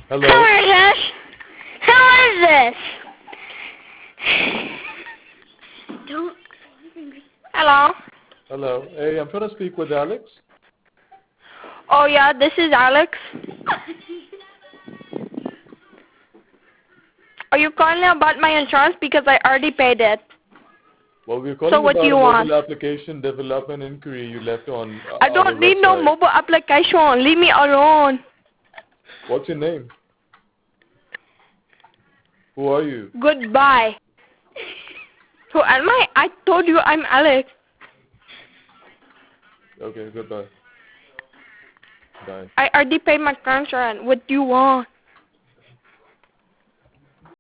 Hello. Who is this? Who is this? Don't. Hello. Hello. Hey, I'm trying to speak with Alex. Oh yeah, this is Alex. Are you calling about my insurance because I already paid it? Well, we're calling So what do about you a want? mobile application development inquiry you left on I our don't need no website. mobile application. Leave me alone. What's your name? Who are you? Goodbye. Who am I? I told you I'm Alex. Okay, goodbye. Bye. I already paid my car insurance. What do you want?